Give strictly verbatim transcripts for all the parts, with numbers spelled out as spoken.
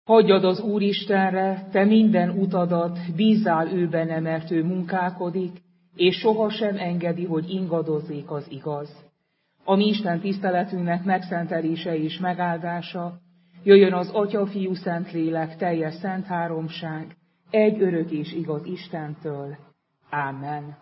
Hagyjad az Úristenre, te minden utadat, bízzál ő benne, mert ő munkálkodik, és sohasem engedi, hogy ingadozzék az igaz. A mi Isten tiszteletünknek megszentelése és megáldása jöjjön az Atya, Fiú, Szentlélek, teljes szent háromság, egy örök és igaz Istentől. Ámen.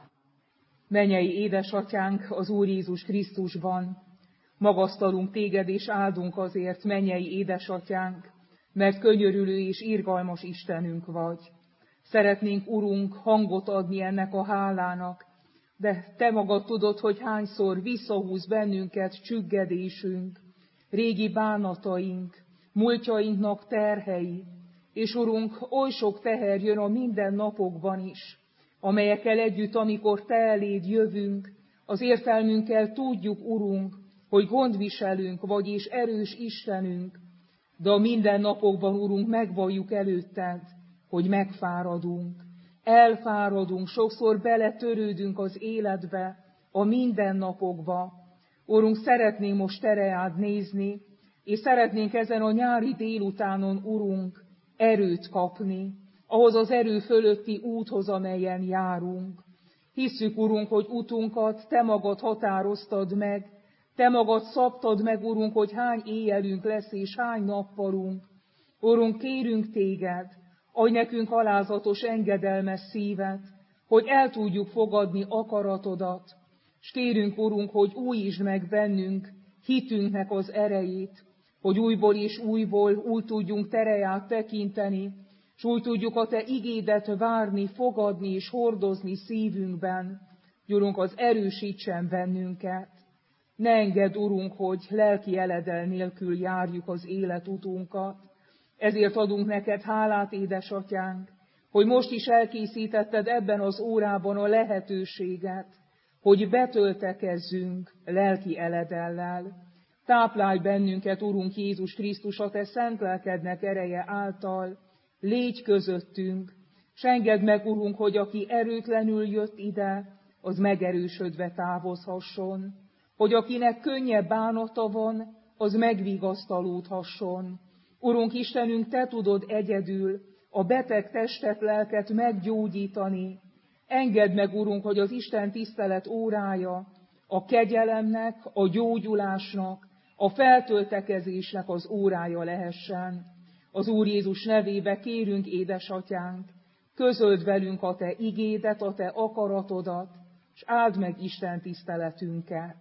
Mennyei édesatyánk az Úr Jézus Krisztusban, magasztalunk téged és áldunk azért, mennyei édesatyánk, mert könyörülő és irgalmas Istenünk vagy. Szeretnénk, Urunk, hangot adni ennek a hálának, de te magad tudod, hogy hányszor visszahúz bennünket csüggedésünk, régi bánataink, múltjainknak terhei, és Urunk, oly sok teher jön a mindennapokban is, amelyekkel együtt, amikor te eléd jövünk, az értelmünkkel tudjuk, Urunk, hogy gondviselünk vagy és erős Istenünk, de a mindennapokban, Urunk, megvalljuk előtted, hogy megfáradunk, elfáradunk, sokszor beletörődünk az életbe, a mindennapokba. Urunk, szeretnénk most te reád nézni, és szeretnénk ezen a nyári délutánon, Urunk, erőt kapni, ahhoz az erő fölötti úthoz, amelyen járunk. Hisszük, Urunk, hogy utunkat te magad határoztad meg, te magad szabtad meg, Urunk, hogy hány éjjelünk lesz és hány nappalunk. Urunk, kérünk téged, adj nekünk alázatos, engedelmes szívet, hogy el tudjuk fogadni akaratodat, és kérünk, Urunk, hogy újítsd meg bennünk hitünknek az erejét, hogy újból és újból úgy tudjunk te reád tekinteni, és úgy tudjuk a te igédet várni, fogadni és hordozni szívünkben. Urunk, az erősítsen bennünket. Ne engedd, Urunk, hogy lelki eledel nélkül járjuk az életutunkat. Ezért adunk neked hálát, édesatyánk, hogy most is elkészítetted ebben az órában a lehetőséget, hogy betöltekezzünk lelki eledellel. Táplálj bennünket, Urunk Jézus Krisztus, a te szent lelkednek ereje által, légy közöttünk, s engedd meg, Urunk, hogy aki erőtlenül jött ide, az megerősödve távozhasson, hogy akinek könnyebb bánata van, az megvigasztalódhasson. Urunk Istenünk, te tudod egyedül a beteg testet, lelket meggyógyítani. Engedd meg, Urunk, hogy az Isten tisztelet órája a kegyelemnek, a gyógyulásnak, a feltöltekezésnek az órája lehessen. Az Úr Jézus nevébe kérünk, édesatyánk, közöld velünk a te igédet, a te akaratodat, és áld meg Isten tiszteletünket.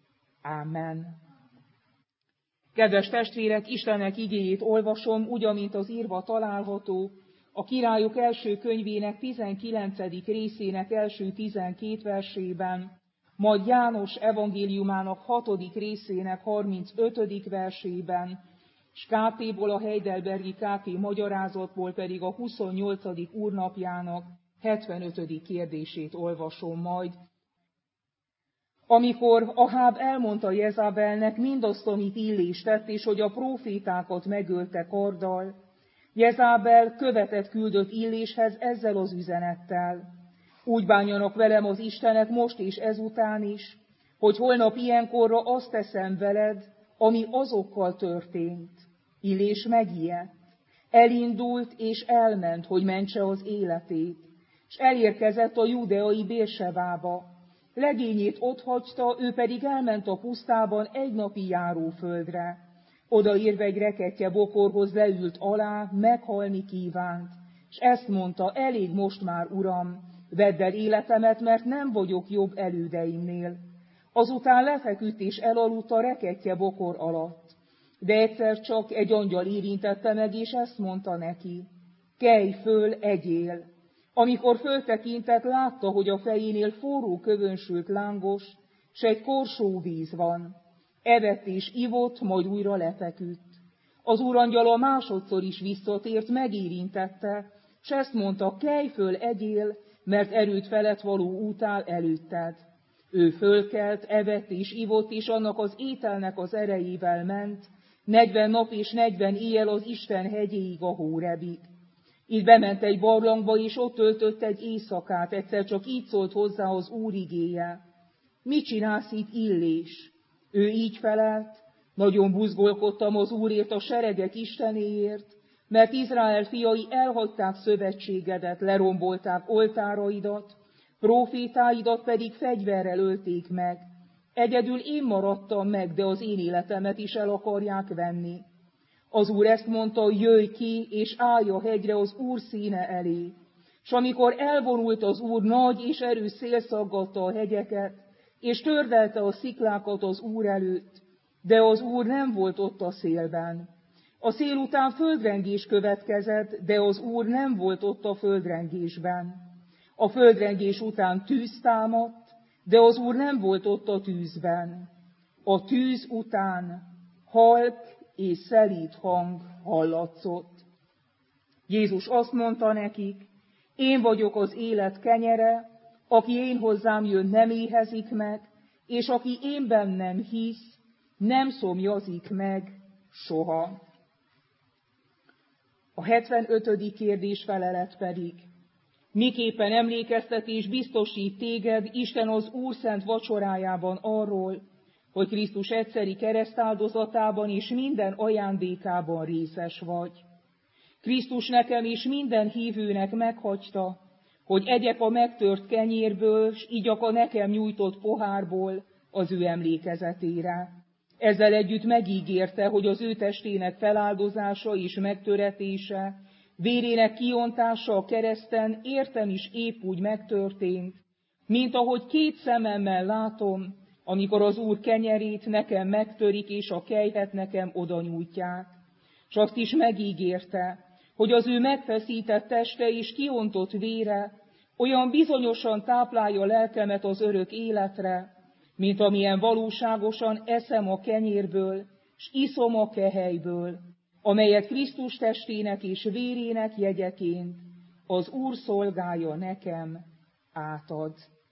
Ámen. Kedves testvérek, Istennek igéjét olvasom, úgy, amint az írva található, a Királyok első könyvének tizenkilencedik részének első tizenkét versében, majd János evangéliumának hatodik részének harmincötödik versében, és ká té-ból a Heidelbergi ká té magyarázatból pedig a huszonnyolcadik úrnapjának hetvenötödik kérdését olvasom majd. Amikor Aháb elmondta Jezabelnek mindazt, amit Illés tett, és hogy a prófétákat megölte karddal, Jezabel követet küldött Illéshez ezzel az üzenettel: úgy bánjanak velem az istenek most és ezután is, hogy holnap ilyenkorra azt teszem veled, ami azokkal történt. Illés megijedt, elindult és elment, hogy mentse az életét, és elérkezett a judeai Bérsebába. Legényét otthagyta, ő pedig elment a pusztában egy napi járóföldre. Odaérve egy rekettye bokorhoz leült alá, meghalni kívánt, és ezt mondta: elég most már, uram, vedd el életemet, mert nem vagyok jobb elődeimnél. Azután lefeküdt és elaludt a rekettye bokor alatt. De egyszer csak egy angyal érintette meg, és ezt mondta neki: kelj föl, egyél. Amikor föltekintett, látta, hogy a fejénél forró kövön sült lángos, s egy korsó víz van. Evett és ivott, majd újra lefeküdt. Az úrangyala másodszor is visszatért, megérintette, s ezt mondta: kelj föl, egyél, mert erőt felett való út áll előtted. Ő fölkelt, evett és ivott, és annak az ételnek az erejével ment, negyven nap és negyven éjjel az Isten hegyéig, a Hórebig. Itt bement egy barlangba, és ott töltött egy éjszakát. Egyszer csak így szólt hozzá az Úr igéje: mit csinálsz itt, Illés? Ő így felelt: nagyon buzgolkodtam az Úrért, a seregek Istenéért, mert Izrael fiai elhagyták szövetségedet, lerombolták oltáraidat, prófétáidat pedig fegyverrel ölték meg. Egyedül én maradtam meg, de az én életemet is el akarják venni. Az Úr ezt mondta, jöjj ki, és állj a hegyre az Úr színe elé. S amikor elvonult az Úr, nagy és erős szél szaggatta a hegyeket, és tördelte a sziklákat az Úr előtt, de az Úr nem volt ott a szélben. A szél után földrengés következett, de az Úr nem volt ott a földrengésben. A földrengés után tűz támadt, de az Úr nem volt ott a tűzben. A tűz után halk és szelíd hang hallatszott. Jézus azt mondta nekik, én vagyok az élet kenyere, aki én hozzám jön, nem éhezik meg, és aki én bennem hisz, nem szomjazik meg soha. A hetvenötödik kérdés felelet pedig, miképpen emlékeztetés biztosít téged Isten az Úr szent vacsorájában arról, hogy Krisztus egyszeri keresztáldozatában és minden ajándékában részes vagy. Krisztus nekem és minden hívőnek meghagyta, hogy egyek a megtört kenyérből, s igyak a nekem nyújtott pohárból az ő emlékezetére. Ezzel együtt megígérte, hogy az ő testének feláldozása és megtöretése, vérének kiontása a kereszten értem is épp úgy megtörtént, mint ahogy két szememmel látom, amikor az Úr kenyerét nekem megtörik, és a kejhet nekem oda nyújtják. S azt is megígérte, hogy az ő megfeszített teste és kiontott vére olyan bizonyosan táplálja lelkemet az örök életre, mint amilyen valóságosan eszem a kenyérből, s iszom a kehelyből, amelyet Krisztus testének és vérének jegyeként az Úr szolgája nekem átad.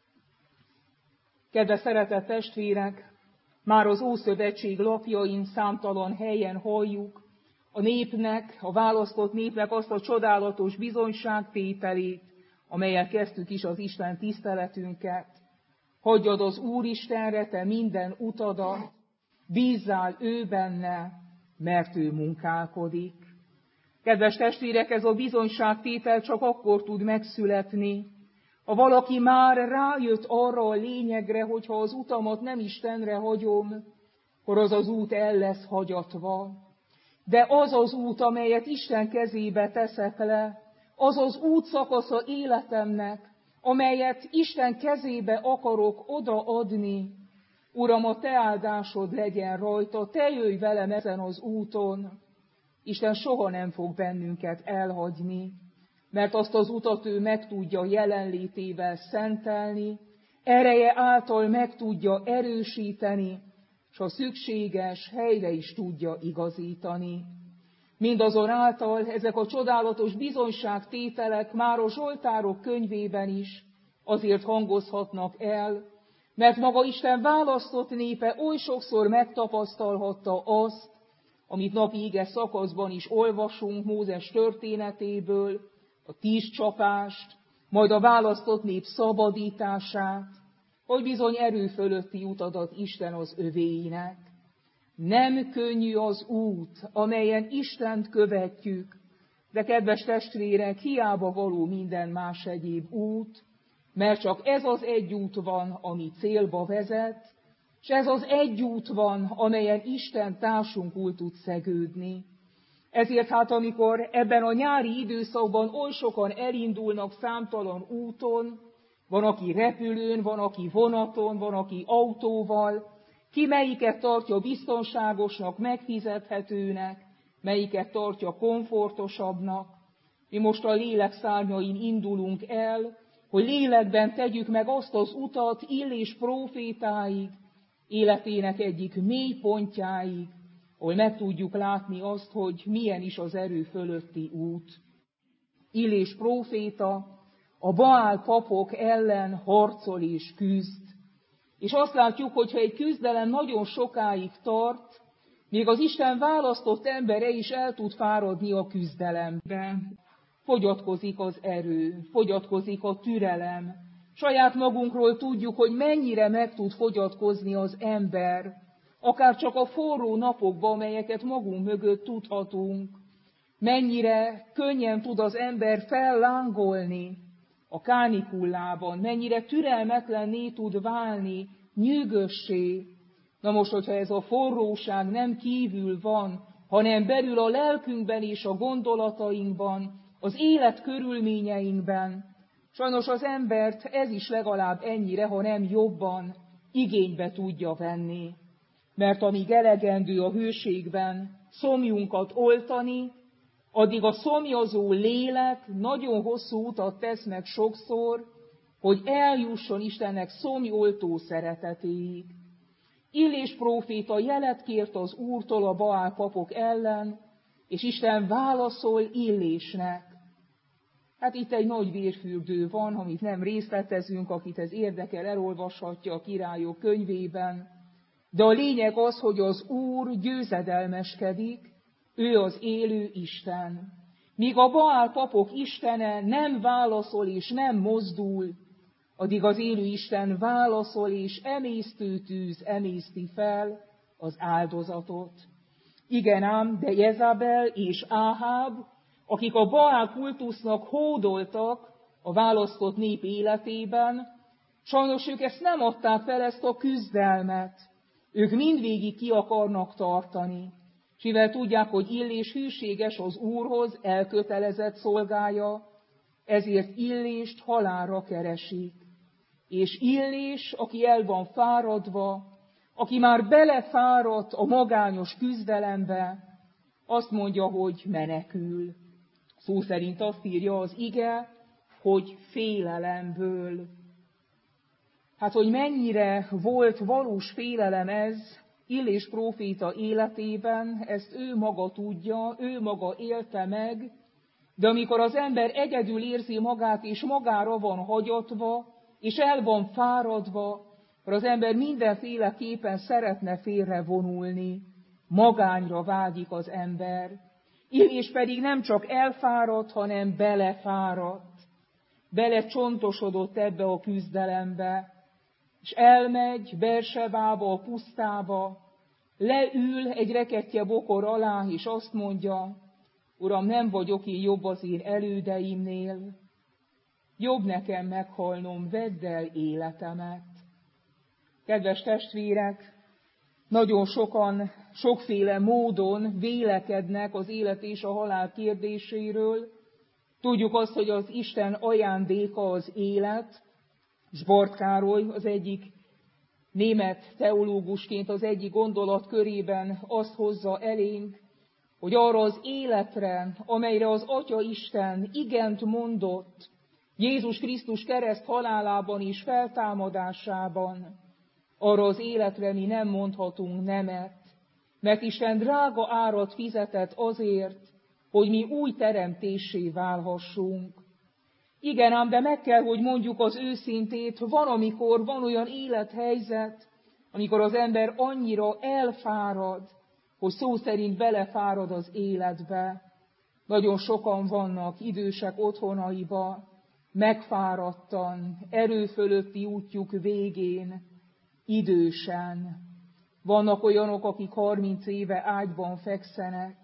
Kedves szeretett testvérek, már az Ószövetség lapjain számtalan helyen halljuk a népnek, a választott népnek azt a csodálatos bizonyságtételét, amellyel kezdtük is az Isten tiszteletünket. Hagyjad az Úristenre te minden utadat, bízzál ő benne, mert ő munkálkodik. Kedves testvérek, ez a bizonyságtétel csak akkor tud megszületni, ha valaki már rájött arra a lényegre, hogy ha az utamat nem Istenre hagyom, akkor az az út el lesz hagyatva. De az az út, amelyet Isten kezébe teszek le, az az útszakasza életemnek, amelyet Isten kezébe akarok odaadni. Uram, a te áldásod legyen rajta, te jöjj velem ezen az úton. Isten soha nem fog bennünket elhagyni, mert azt az utat ő meg tudja jelenlétével szentelni, ereje által meg tudja erősíteni, s ha szükséges, helyre is tudja igazítani. Mindazonáltal ezek a csodálatos bizonyságtételek már a Zsoltárok könyvében is azért hangozhatnak el, mert maga Isten választott népe oly sokszor megtapasztalhatta azt, amit napi ige szakaszban is olvasunk Mózes történetéből, a tíz csapást, majd a választott nép szabadítását, hogy bizony erő fölötti út adott Isten az övéinek. Nem könnyű az út, amelyen Istent követjük, de kedves testvérek, hiába való minden más egyéb út, mert csak ez az egy út van, ami célba vezet, és ez az egy út van, amelyen Isten társunkul tud szegődni. Ezért hát, amikor ebben a nyári időszakban oly sokan elindulnak számtalan úton, van, aki repülőn, van, aki vonaton, van, aki autóval, ki melyiket tartja biztonságosnak, megfizethetőnek, melyiket tartja komfortosabbnak. Mi most a lélek szárnyain indulunk el, hogy lélekben tegyük meg azt az utat Illés prófétáig, életének egyik mély pontjáig, ahol meg tudjuk látni azt, hogy milyen is az erő fölötti út. Illés próféta a Baál papok ellen harcol és küzd. És azt látjuk, hogy ha egy küzdelem nagyon sokáig tart, még az Isten választott embere is el tud fáradni a küzdelembe. Fogyatkozik az erő, fogyatkozik a türelem. Saját magunkról tudjuk, hogy mennyire meg tud fogyatkozni az ember, akár csak a forró napokban, amelyeket magunk mögött tudhatunk. mennyire könnyen tud az ember fellángolni a kánikullában, mennyire türelmetlenné tud válni, nyűgössé. Na most, hogyha ez a forróság nem kívül van, hanem belül a lelkünkben és a gondolatainkban, az élet körülményeinkben, sajnos az embert ez is legalább ennyire, ha nem jobban igénybe tudja venni. Mert amíg elegendő a hőségben szomjunkat oltani, addig a szomjazó lélek nagyon hosszú utat tesz meg sokszor, hogy eljusson Istennek szomjoltó szeretetéig. Illés próféta jelet kért az Úrtól a Baál papok ellen, és Isten válaszol Illésnek. Hát itt egy nagy vérfürdő van, amit nem részletezünk, akit ez érdekel, elolvashatja a Királyok könyvében. De a lényeg az, hogy az Úr győzedelmeskedik, ő az élő Isten. Míg a Baál papok istene nem válaszol és nem mozdul, addig az élő Isten válaszol és emésztő tűz emészti fel az áldozatot. Igen ám, de Jezabel és Áháb, akik a Baál kultusznak hódoltak a választott nép életében, sajnos ők ezt nem adták fel, ezt a küzdelmet. Ők mindvégig ki akarnak tartani. És mivel tudják, hogy Illés hűséges az Úrhoz, elkötelezett szolgája, ezért Illést halálra keresik. És Illés, aki el van fáradva, aki már belefáradt a magányos küzdelembe, azt mondja, hogy menekül. Szó szerint azt írja az ige, hogy félelemből. Hát, hogy mennyire volt valós félelem ez Illés próféta életében, ezt ő maga tudja, ő maga élte meg, de amikor az ember egyedül érzi magát, és magára van hagyatva, és el van fáradva, akkor az ember mindenféleképpen szeretne félrevonulni, magányra vágyik az ember. Illés pedig nem csak elfáradt, hanem belefáradt, belecsontosodott ebbe a küzdelembe, és elmegy Bersebába, a pusztába, leül egy rekettye bokor alá, és azt mondja, Uram, nem vagyok én jobb az én elődeimnél, jobb nekem meghalnom, vedd el életemet. Kedves testvérek, nagyon sokan, sokféle módon vélekednek az élet és a halál kérdéséről. Tudjuk azt, hogy az Isten ajándéka az élet, és Barth Károly az egyik német teológusként az egyik gondolat körében azt hozza elénk, hogy arra az életre, amelyre az Atya Isten igent mondott, Jézus Krisztus kereszt halálában és feltámadásában, arra az életre mi nem mondhatunk nemet, mert Isten drága árat fizetett azért, hogy mi új teremtéssé válhassunk. Igen ám, de meg kell, hogy mondjuk az őszintét, van, amikor van olyan élethelyzet, amikor az ember annyira elfárad, hogy szó szerint belefárad az életbe. Nagyon sokan vannak idősek otthonaiba, megfáradtan, erőfölötti útjuk végén, idősen. Vannak olyanok, akik harminc éve ágyban fekszenek,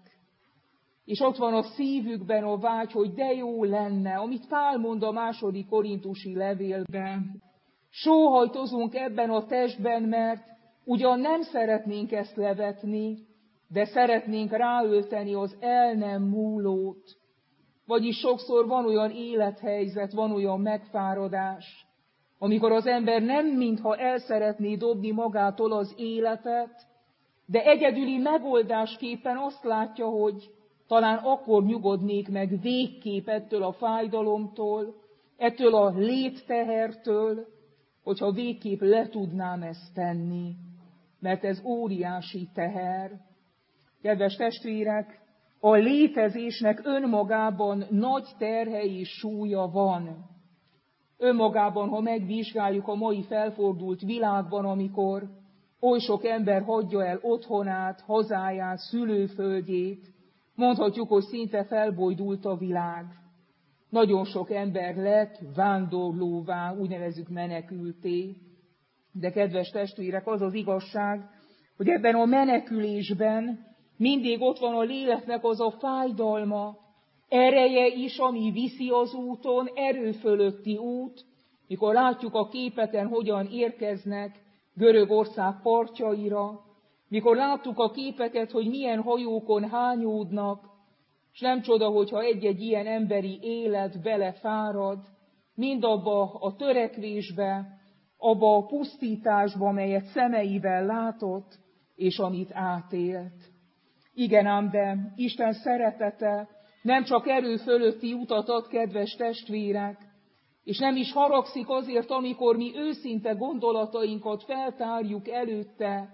és ott van a szívükben a vágy, hogy de jó lenne, amit Pál mond a második korintusi levélben. Sóhajtozunk ebben a testben, mert ugyan nem szeretnénk ezt levetni, de szeretnénk ráölteni az el nem múlót. Vagyis sokszor van olyan élethelyzet, van olyan megfáradás, amikor az ember nem mintha el szeretné dobni magától az életet, de egyedüli megoldásképpen azt látja, hogy talán akkor nyugodnék meg végképp ettől a fájdalomtól, ettől a léttehertől, hogyha végképp le tudnám ezt tenni, mert ez óriási teher. Kedves testvérek, a létezésnek önmagában nagy terhe és súlya van. Önmagában, ha megvizsgáljuk a mai felfordult világban, amikor oly sok ember hagyja el otthonát, hazáját, szülőföldjét, mondhatjuk, hogy szinte felbojdult a világ. Nagyon sok ember lett vándorlóvá, úgy nevezzük menekülté. De kedves testvérek, az az igazság, hogy ebben a menekülésben Mindig ott van a léleknek az a fájdalma, ereje is, ami viszi az úton, erő fölötti út, mikor látjuk a képeken, hogyan érkeznek Görögország partjaira, mikor láttuk a képeket, hogy milyen hajókon hányódnak, és nem csoda, hogyha egy-egy ilyen emberi élet belefárad, mindabba a törekvésbe, abba a pusztításba, melyet szemeivel látott, és amit átélt. Igen ám, de Isten szeretete nem csak erő fölötti utat ad, kedves testvérek, és nem is haragszik azért, amikor mi őszinte gondolatainkat feltárjuk előtte,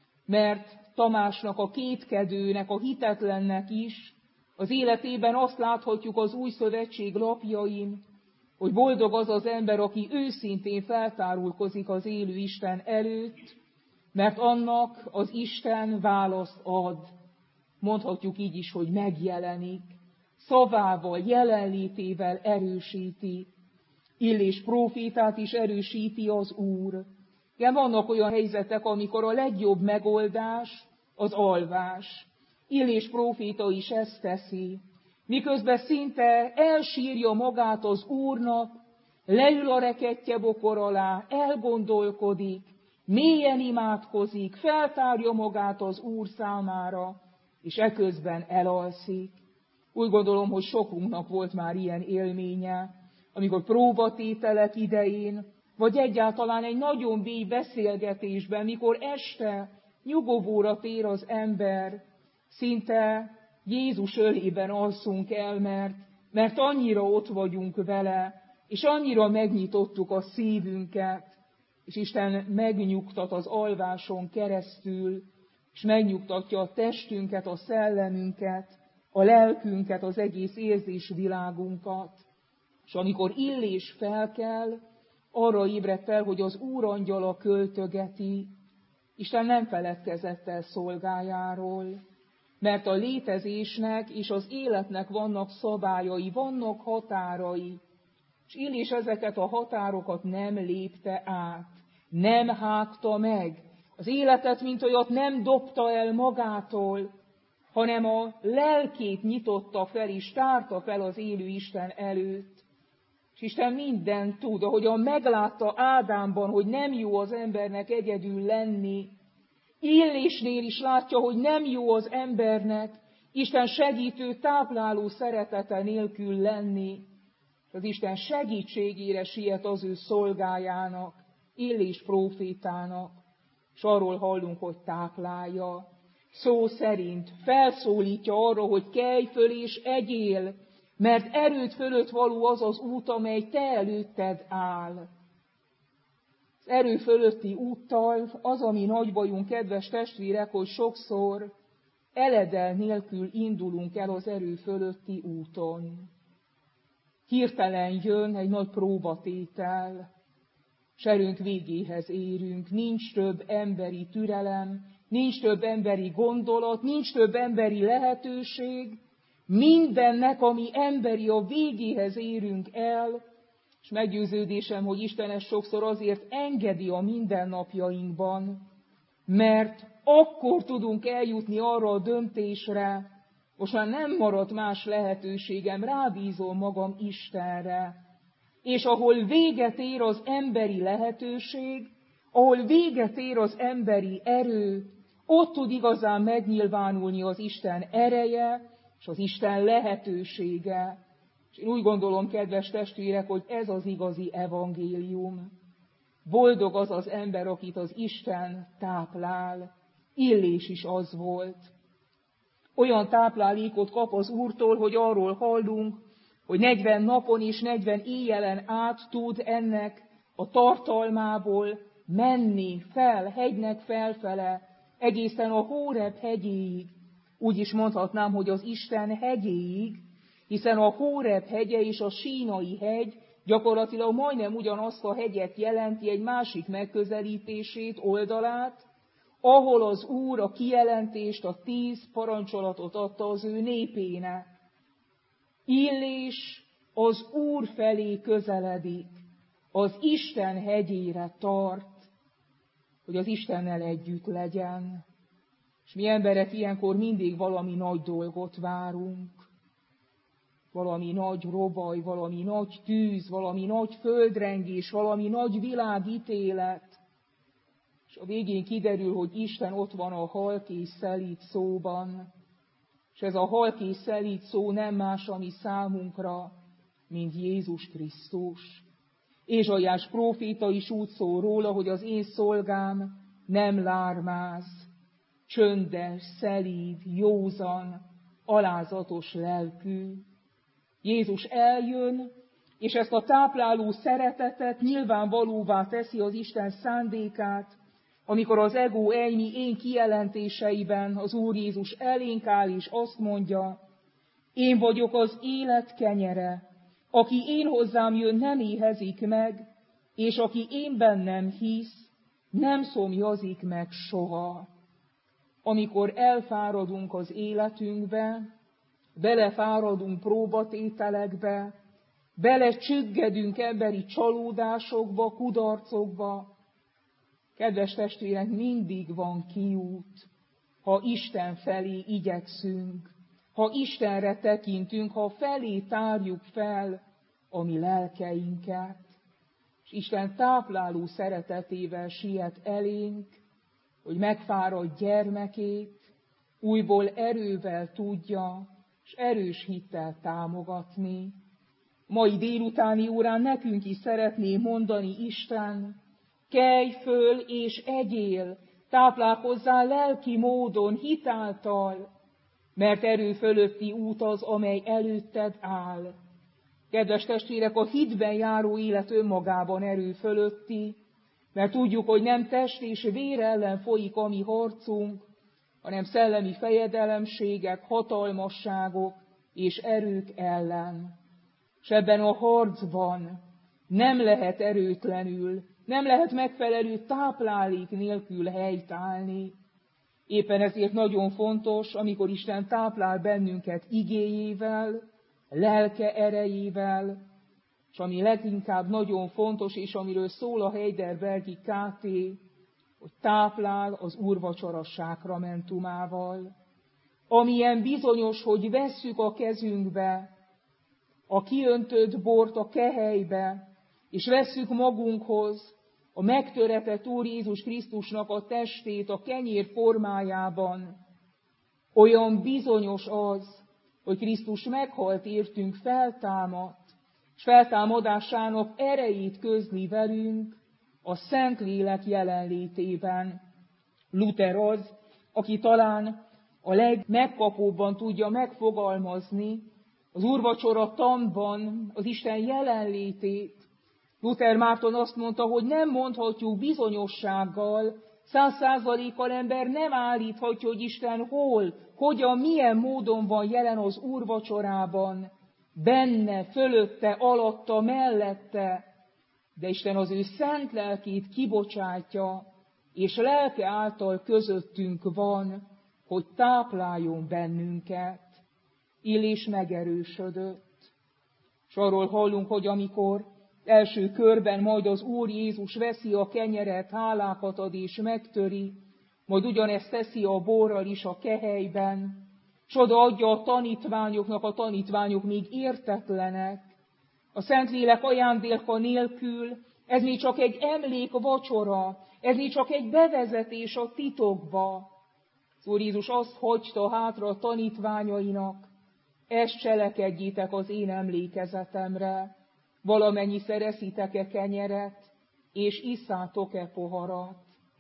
mert Tamásnak, a kétkedőnek, a hitetlennek is az életében azt láthatjuk az Új Szövetség lapjain, hogy boldog az az ember, aki őszintén feltárulkozik az élő Isten előtt, mert annak az Isten választ ad. Mondhatjuk így is, hogy megjelenik, szavával, jelenlétével erősíti. Illés prófétát is erősíti az Úr. Igen, vannak olyan helyzetek, amikor a legjobb megoldás az alvás. Illés próféta is ezt teszi. Miközben szinte elsírja magát az Úrnak, leül a rekettye bokor alá, elgondolkodik, mélyen imádkozik, feltárja magát az Úr számára, és eközben elalszik. Úgy gondolom, hogy sokunknak volt már ilyen élménye, amikor próbatételek idején, vagy egyáltalán egy nagyon mély beszélgetésben, mikor este nyugovóra tér az ember, szinte Jézus ölében alszunk el, mert, mert annyira ott vagyunk vele, és annyira megnyitottuk a szívünket, és Isten megnyugtat az alváson keresztül, és megnyugtatja a testünket, a szellemünket, a lelkünket, az egész érzésvilágunkat. És amikor Illés felkel, arra ébredt fel, hogy az Úr angyala költögeti, Isten nem feledkezett el szolgájáról, mert a létezésnek és az életnek vannak szabályai, vannak határai, és Illés ezeket a határokat nem lépte át, nem hágta meg, az életet, mint olyat nem dobta el magától, hanem a lelkét nyitotta fel, és tárta fel az élő Isten előtt. És Isten mindent tud, ahogyan meglátta Ádámban, hogy nem jó az embernek egyedül lenni, Illésnél is látja, hogy nem jó az embernek Isten segítő, tápláló szeretete nélkül lenni. Az Isten segítségére siet az ő szolgájának, Illés prófétának, és arról hallunk, hogy táplálja. Szó szerint felszólítja arra, hogy kelj föl és egyél, mert erőd fölött való az az út, amely te előtted áll. Az erő fölötti úttal az, ami nagy bajunk, kedves testvérek, hogy sokszor eledel nélkül indulunk el az erő fölötti úton. Hirtelen jön egy nagy próbatétel, s erőnk végéhez érünk, nincs több emberi türelem, nincs több emberi gondolat, nincs több emberi lehetőség, mindennek, ami emberi, a végéhez érünk el, és meggyőződésem, hogy Isten ezt sokszor azért engedi a mindennapjainkban, mert akkor tudunk eljutni arra a döntésre, most már nem marad más lehetőségem, rábízom magam Istenre, és ahol véget ér az emberi lehetőség, ahol véget ér az emberi erő, ott tud igazán megnyilvánulni az Isten ereje, és az Isten lehetősége. És én úgy gondolom, kedves testvérek, hogy ez az igazi evangélium. Boldog az az ember, akit az Isten táplál. Illés is az volt. Olyan táplálékot kap az Úrtól, hogy arról hallunk, hogy negyven napon és negyven éjjelen át tud ennek a tartalmából menni fel, hegynek felfele, egészen a Hóreb hegyéig. Úgy is mondhatnám, hogy az Isten hegyéig, hiszen a Hóreb hegye és a Sínai hegy gyakorlatilag majdnem ugyanazt a hegyet jelenti, egy másik megközelítését, oldalát, ahol az Úr a kijelentést, a tíz parancsolatot adta az ő népének. Illés az Úr felé közeledik, az Isten hegyére tart, hogy az Istennel együtt legyen. És És mi emberek ilyenkor mindig valami nagy dolgot várunk. Valami nagy robaj, valami nagy tűz, valami nagy földrengés, valami nagy világítélet. És a végén kiderül, hogy Isten ott van a halk és szelíd szóban. És ez a halk és szelíd szó nem más, ami számunkra, mint Jézus Krisztus. Ézsaiás próféta is úgy szól róla, hogy az én szolgám nem lármáz, csöndes, szelíd, józan, alázatos lelkű. Jézus eljön, és ezt a tápláló szeretetet nyilvánvalóvá teszi az Isten szándékát, amikor az ego ejmi én kijelentéseiben az Úr Jézus elénk áll, és azt mondja, én vagyok az élet kenyere, aki én hozzám jön, nem éhezik meg, és aki én bennem hisz, nem szomjazik meg soha. Amikor elfáradunk az életünkbe, belefáradunk próbatételekbe, belecsüggedünk emberi csalódásokba, kudarcokba, kedves testvérek, mindig van kiút, ha Isten felé igyekszünk, ha Istenre tekintünk, ha felé tárjuk fel a mi lelkeinket. És Isten tápláló szeretetével siet elénk, hogy megfáradt gyermekét újból erővel tudja, és erős hittel támogatni. Mai délutáni órán nekünk is szeretné mondani Isten, kelj föl és egyél, táplálkozzál lelki módon, hitáltal, mert erő fölötti út az, amely előtted áll. Kedves testvérek, a hitben járó élet önmagában erő fölötti, mert tudjuk, hogy nem test és vér ellen folyik a mi harcunk, hanem szellemi fejedelemségek, hatalmasságok és erők ellen. És ebben a harcban nem lehet erőtlenül, nem lehet megfelelő táplálék nélkül helytállni. Éppen ezért nagyon fontos, amikor Isten táplál bennünket igéjével, lelke erejével, és ami leginkább nagyon fontos, és amiről szól a Heidelbergi ká té, hogy táplál az úrvacsora sákramentumával. Amilyen bizonyos, hogy vesszük a kezünkbe a kiöntött bort a kehelybe, és vesszük magunkhoz a megtöretett Úr Jézus Krisztusnak a testét a kenyér formájában, olyan bizonyos az, hogy Krisztus meghalt értünk, feltámadt, és feltámadásának erejét közli velünk a Szentlélek jelenlétében. Luther az, aki talán a legmegkapóbban tudja megfogalmazni az úrvacsora tanban az Isten jelenlétét. Luther Márton azt mondta, hogy nem mondhatjuk bizonyossággal, száz százalékkal ember nem állíthatja, hogy Isten hol, hogyan, milyen módon van jelen az úrvacsorában, benne, fölötte, alatta, mellette, de Isten az ő szent lelkét kibocsátja, és lelke által közöttünk van, hogy tápláljon bennünket. Illés megerősödött. És arról hallunk, hogy amikor első körben majd az Úr Jézus veszi a kenyeret, hálákat ad és megtöri, majd ugyanezt teszi a borral is a kehelyben, és odaadja a tanítványoknak, a tanítványok még értetlenek. A Szentlélek ajándéka nélkül ez még csak egy emlék vacsora, ez még csak egy bevezetés a titokba. Az Úr Jézus azt hagyta hátra a tanítványainak, ezt cselekedjétek az én emlékezetemre, valamennyiszer eszitek-e kenyeret, és isszátok-e poharat.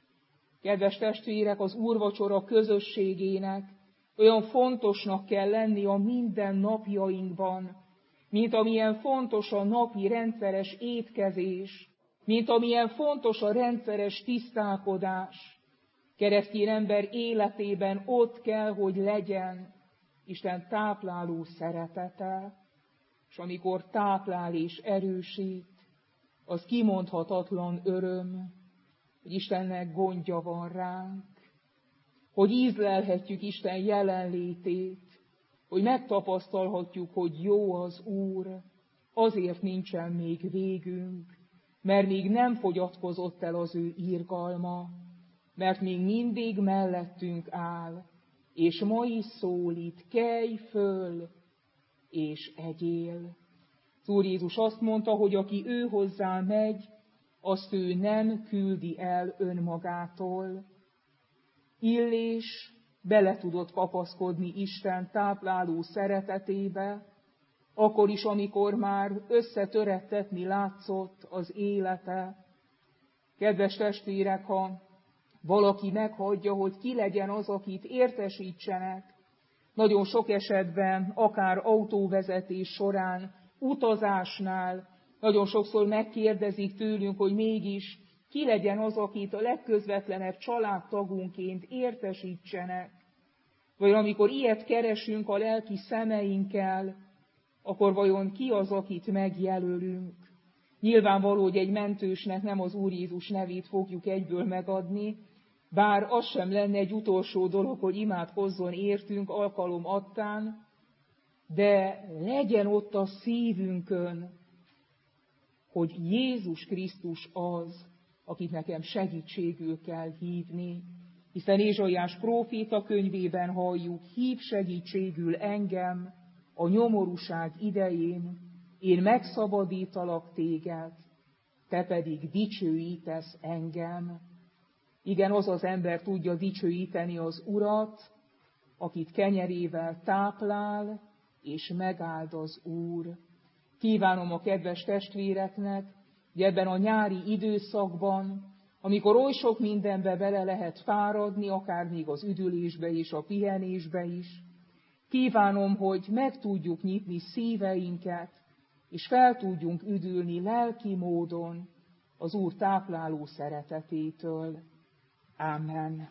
Kedves testvérek, az úrvacsora közösségének olyan fontosnak kell lenni a minden napjainkban, mint amilyen fontos a napi rendszeres étkezés, mint amilyen fontos a rendszeres tisztálkodás. Keresztény ember életében ott kell, hogy legyen Isten tápláló szeretete, és amikor táplál és erősít, az kimondhatatlan öröm, hogy Istennek gondja van ránk, hogy ízlelhetjük Isten jelenlétét, hogy megtapasztalhatjuk, hogy jó az Úr, azért nincsen még végünk, mert még nem fogyatkozott el az ő irgalma. mert még mindig mellettünk áll, és ma is szólít, kelj föl, és egyél. Az Úr Jézus azt mondta, hogy aki ő hozzá megy, azt ő nem küldi el önmagától. Illés bele tudott kapaszkodni Isten tápláló szeretetébe, akkor is, amikor már összetörettetni látszott az élete. Kedves testvérek, ha valaki meghagyja, hogy ki legyen az, akit értesítsenek, nagyon sok esetben, akár autóvezetés során, utazásnál, nagyon sokszor megkérdezik tőlünk, hogy mégis ki legyen az, akit a legközvetlenebb családtagunként értesítsenek. Vagy amikor ilyet keresünk a lelki szemeinkkel, akkor vajon ki az, akit megjelölünk? Nyilvánvaló, hogy egy mentősnek nem az Úr Jézus nevét fogjuk egyből megadni, bár az sem lenne egy utolsó dolog, hogy imádkozzon értünk alkalom attán, de legyen ott a szívünkön, hogy Jézus Krisztus az, akit nekem segítségül kell hívni. Hiszen Ézsaiás próféta könyvében halljuk, hív segítségül engem a nyomorúság idején, én megszabadítalak téged, te pedig dicsőítesz engem. Igen, az az ember tudja dicsőíteni az Urat, akit kenyerével táplál, és megáld az Úr. Kívánom a kedves testvéreknek, hogy ebben a nyári időszakban, amikor oly sok mindenbe bele lehet fáradni, akár még az üdülésbe és a pihenésbe is, kívánom, hogy meg tudjuk nyitni szíveinket, és fel tudjunk üdülni lelki módon az Úr tápláló szeretetétől. Ámen.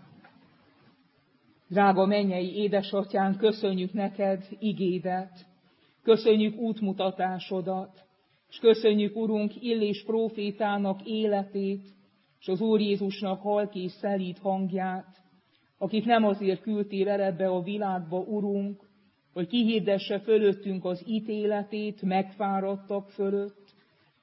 Drága mennyei édesatyánk, köszönjük neked igédet, köszönjük útmutatásodat, és köszönjük, Urunk, Illés prófétának életét, és az Úr Jézusnak halk és szelíd hangját, akit nem azért küldtél el ebbe a világba, Urunk, hogy kihirdesse fölöttünk az ítéletét, megfáradtak fölött,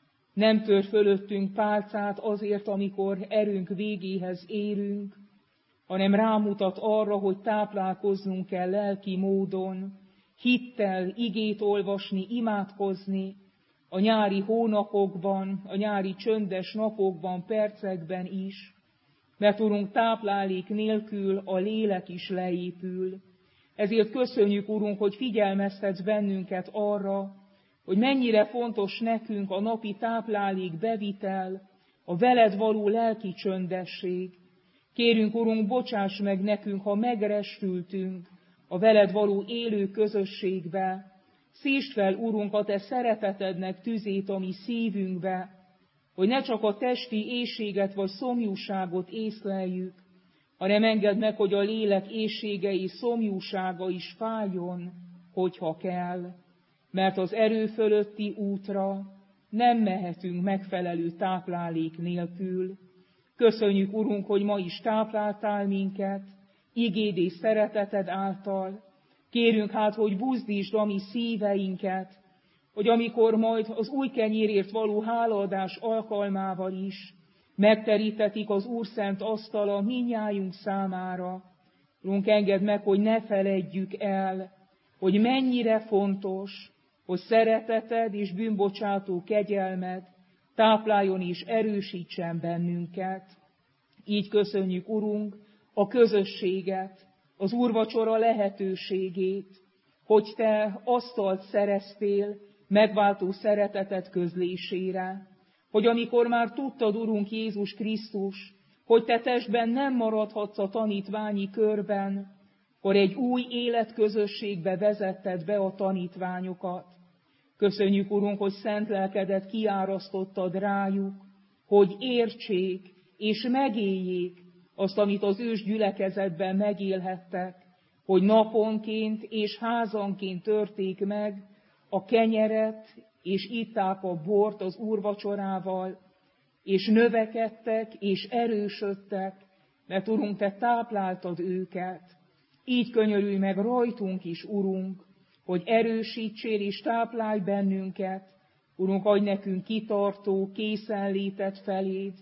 nem tör fölöttünk pálcát azért, amikor erőnk végéhez érünk, hanem rámutat arra, hogy táplálkoznunk kell lelki módon, hittel, igét olvasni, imádkozni, a nyári hónapokban, a nyári csöndes napokban, percekben is, mert Urunk, táplálék nélkül a lélek is leépül. Ezért köszönjük, Urunk, hogy figyelmeztetsz bennünket arra, hogy mennyire fontos nekünk a napi táplálék bevitel, a veled való lelki csöndesség. Kérünk, Urunk, bocsáss meg nekünk, ha megrestültünk a veled való élő közösségbe. Szítsd fel, Urunk, a te szeretetednek tüzét a mi szívünkbe, hogy ne csak a testi éhséget vagy szomjúságot észleljük, hanem engedd meg, hogy a lélek éhsége és szomjúsága is fájjon, hogyha kell, mert az erő fölötti útra nem mehetünk megfelelő táplálék nélkül. Köszönjük, Urunk, hogy ma is tápláltál minket, igéd és szereteted által. Kérünk hát, hogy buzdítsd a mi szíveinket, hogy amikor majd az új kenyérért való hálaadás alkalmával is megterítetik az Úr szent asztala mindnyájunk számára, Urunk, engedd meg, hogy ne feledjük el, hogy mennyire fontos, hogy szereteted és bűnbocsátó kegyelmed tápláljon és erősítsen bennünket. Így köszönjük, Urunk, a közösséget, az úrvacsora lehetőségét, hogy te asztalt szereztél megváltó szereteted közlésére, hogy amikor már tudtad, Urunk Jézus Krisztus, hogy te testben nem maradhatsz a tanítványi körben, akkor egy új életközösségbe vezetted be a tanítványokat. Köszönjük, Urunk, hogy szent lelkedet kiárasztottad rájuk, hogy értsék és megéljék azt, amit az ős gyülekezetben megélhettek, hogy naponként és házanként törték meg a kenyeret, és itták a bort az úrvacsorával, és növekedtek, és erősödtek, mert, Urunk, te tápláltad őket. Így könyörülj meg rajtunk is, Urunk, hogy erősítsél és táplálj bennünket. Urunk, adj nekünk kitartó készenlétet feléd,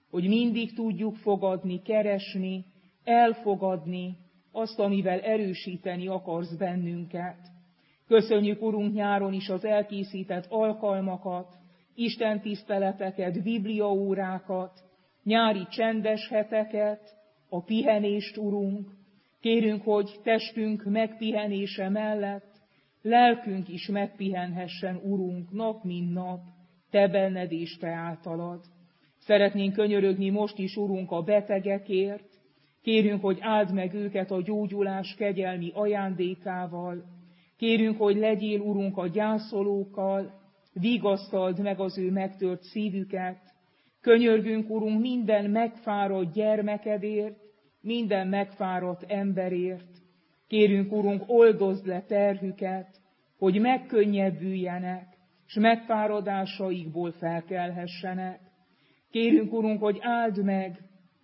hogy mindig tudjuk fogadni, keresni, elfogadni azt, amivel erősíteni akarsz bennünket. Köszönjük, Urunk, nyáron is az elkészített alkalmakat, Isten tiszteleteket, bibliaórákat, nyári csendes heteket, a pihenést, Urunk. Kérünk, hogy testünk megpihenése mellett lelkünk is megpihenhessen, Urunk, nap mint nap, Te benned és Te általad. Szeretnénk könyörögni most is, Urunk, a betegekért. Kérünk, hogy áld meg őket a gyógyulás kegyelmi ajándékával. Kérünk, hogy legyél, Urunk, a gyászolókkal, vigasztald meg az ő megtört szívüket. Könyörgünk, Urunk, minden megfáradt gyermekedért, minden megfáradt emberért. Kérünk, Urunk, oldozd le terhüket, hogy megkönnyebbüljenek, és megfáradásaikból felkelhessenek. Kérünk, Urunk, hogy áld meg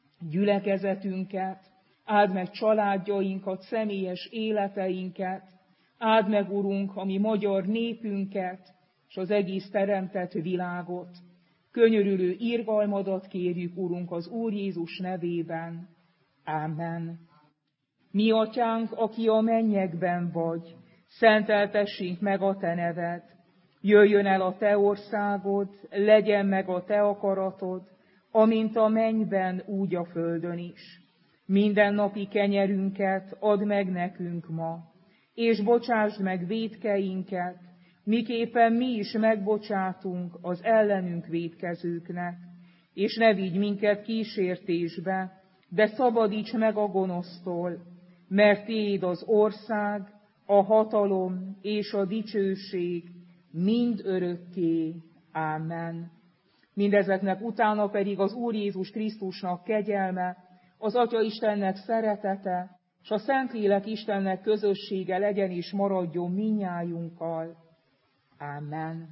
gyülekezetünket, áld meg családjainkat, személyes életeinket, áld meg, Urunk, a mi magyar népünket, és az egész teremtett világot. Könyörülő irgalmadat kérjük, Urunk, az Úr Jézus nevében. Ámen. Mi, Atyánk, aki a mennyekben vagy, szenteltessék meg a Te neved. Jöjjön el a Te országod, legyen meg a Te akaratod, amint a mennyben, úgy a földön is. Mindennapi kenyerünket add meg nekünk ma, és bocsásd meg vétkeinket, miképpen mi is megbocsátunk az ellenünk vétkezőknek. És ne vigy minket kísértésbe, de szabadíts meg a gonosztól, mert Tiéd az ország, a hatalom és a dicsőség mind örökké. Ámen. Mindezeknek utána pedig az Úr Jézus Krisztusnak kegyelme, az Atya Istennek szeretete, és a Szentlélek Istennek közössége legyen és maradjon mindnyájunkkal. Ámen.